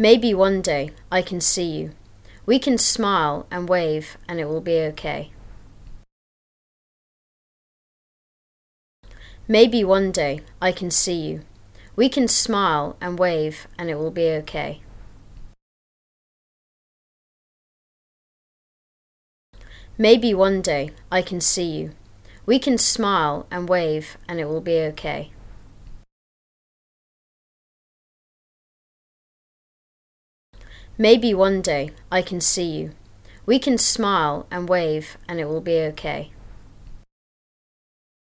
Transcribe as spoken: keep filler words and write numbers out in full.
Maybe one day I can see you. We can smile and wave and it will be okay. Maybe one day I can see you. We can smile and wave and it will be okay. Maybe one day I can see you. We can smile and wave and it will be okay. Maybe one day I can see you. We can smile and wave and it will be okay.